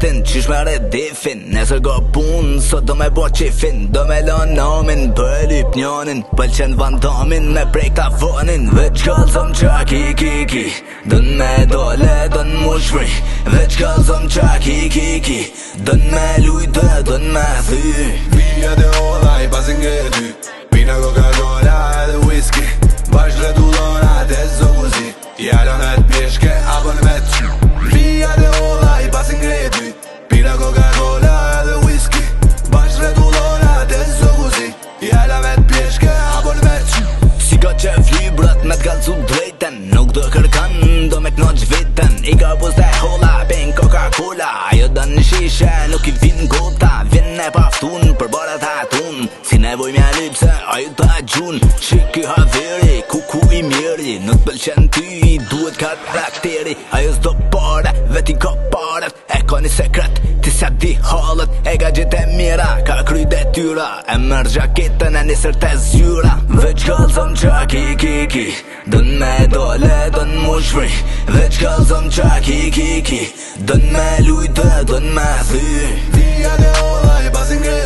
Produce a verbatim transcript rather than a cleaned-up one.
vetin, qysh me re defin. Nesër go pun, sot do me bo qefin. Do me lon namin, për lyp njanin. Pëlqen vandamin, me prej ta vonin. Veç kalzom qa ki ki ki, dën me dole, dën mu shpri. Veç kalzom qa ki ki ki, dën me lujtë, dën me thy. Vija dhe ola i pasin gëty, pina Coca-Cola edhe whisky. Bash redullona dhe zoguzi, jallon e t'pjeshke apën me t'qy. Vija dhe ola i pasin gëty, pina Coca-Cola edhe whisky. Bash redullona dhe zoguzi, jallon e t'pjeshke apën me t'qy. Si ka qef librat me t'kallzu drejten, nuk do kërkan, do me t'noq veten. I ka buz dhe hola, pen Coca-Cola, ajo dën në shishe, nuk i vin gota. Vin e paftun, për barat hatun, si nevoj mja lipse, ajo ta gjun. Qiki haveri, kuku i mjeri, nuk pëlqen ty, duhet karakteri. Ajo s'do pare, veti ka paret, e ka një sekret, ti se di halët. E ka gjithë e mira, ka kry detyra, e mërë gjaketën e nisër të zyra. Veç kalzom qa ki ki ki, dën me dole, dën mu shpri. Veç kalzom qa ki ki ki, dën me lujtë, dën me thy. Vija dhe ola i pasin gëty,